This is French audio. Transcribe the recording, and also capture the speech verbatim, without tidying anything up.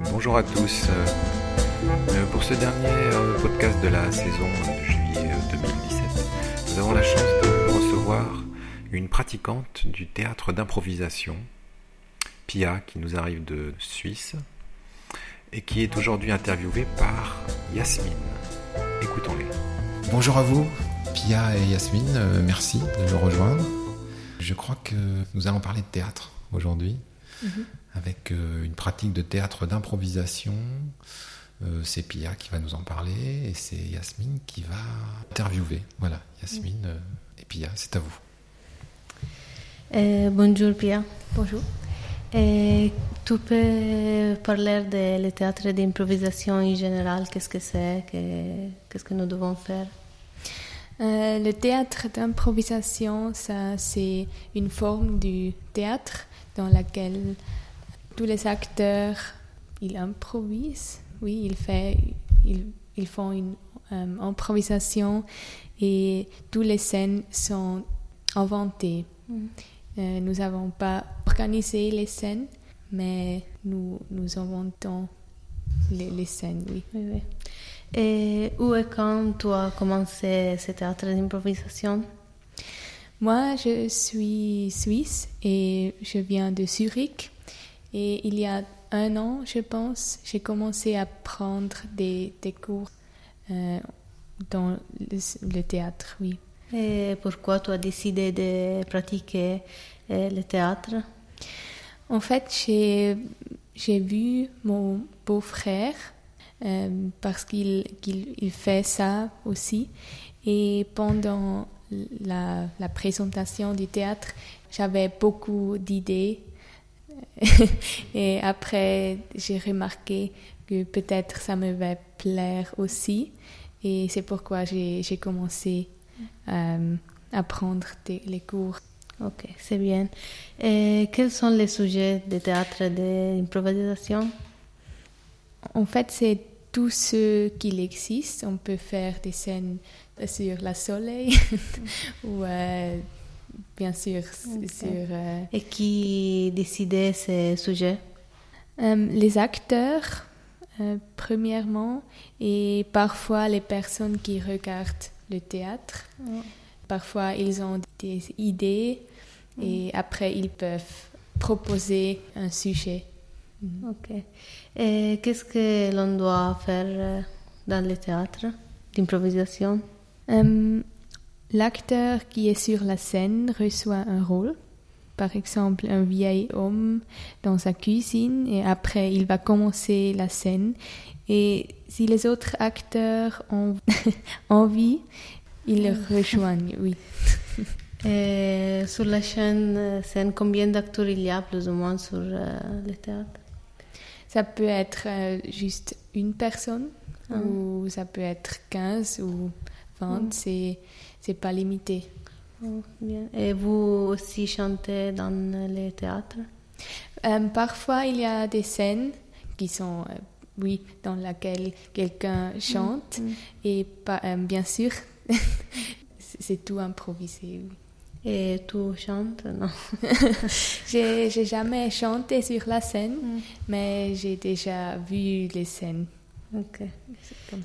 Bonjour à tous. Euh, pour ce dernier euh, podcast de la saison de juillet deux mille dix-sept, nous avons la chance de recevoir une pratiquante du théâtre d'improvisation, Pia, qui nous arrive de Suisse et qui est aujourd'hui interviewée par Yasmine. Écoutons-les. Bonjour à vous, Pia et Yasmine, euh, merci de nous rejoindre. Je crois que nous allons parler de théâtre aujourd'hui, mm-hmm. avec euh, une pratique de théâtre d'improvisation. Euh, c'est Pia qui va nous en parler et c'est Yasmine qui va interviewer. Voilà, Yasmine euh, et Pia, c'est à vous. Euh, bonjour Pia. Bonjour. Et tu peux parler de le théâtre d'improvisation en général, qu'est-ce que c'est, que, qu'est-ce que nous devons faire? Euh, le théâtre d'improvisation, ça, c'est une forme du théâtre dans laquelle tous les acteurs, ils improvisent, oui, ils, fait, ils, ils font une euh, improvisation et toutes les scènes sont inventées. Mm. Euh, nous n'avons pas organisé les scènes, mais nous, nous inventons les, les scènes, oui. oui, oui. Et où et quand tu as commencé ce théâtre d'improvisation? Moi, je suis suisse et je viens de Zurich. Et il y a un an, je pense, j'ai commencé à prendre des, des cours euh, dans le, le théâtre, oui. Et pourquoi tu as décidé de pratiquer euh, le théâtre? En fait, j'ai, j'ai vu mon beau-frère euh, parce qu'il, qu'il il fait ça aussi. Et pendant la, la présentation du théâtre, j'avais beaucoup d'idées. Et après, j'ai remarqué que peut-être ça me va plaire aussi. Et c'est pourquoi j'ai, j'ai commencé Euh, à prendre des, les cours. Ok, c'est bien. Et quels sont les sujets de théâtre d'improvisation? En fait, c'est tout ce qu'il existe. On peut faire des scènes sur le soleil ou euh, bien sûr okay. sur... Euh, Et qui décidait ces sujets? euh, Les acteurs, euh, premièrement, et parfois les personnes qui regardent le théâtre. Mm. Parfois, ils ont des idées mm. et après, ils peuvent proposer un sujet. Mm. Ok. Et qu'est-ce que l'on doit faire dans le théâtre d'improvisation? Um, l'acteur qui est sur la scène reçoit un rôle. Par exemple, un vieil homme dans sa cuisine et après, il va commencer la scène. Et si les autres acteurs ont envie, ils le rejoignent, oui. Et sur la chaîne, scène, combien d'acteurs il y a plus ou moins sur euh, le théâtre? Ça peut être euh, juste une personne ah. ou ça peut être quinze ou vingt, mm. c'est, c'est pas limité. Oh, bien. Et vous aussi chantez dans les théâtres? Euh, parfois, il y a des scènes qui sont... Euh, oui, dans laquelle quelqu'un chante mmh. et pas, euh, bien sûr, c'est tout improvisé. Oui. Et tu chantes, non? j'ai, j'ai jamais chanté sur la scène, mmh. mais j'ai déjà vu les scènes. Ok. C'est comme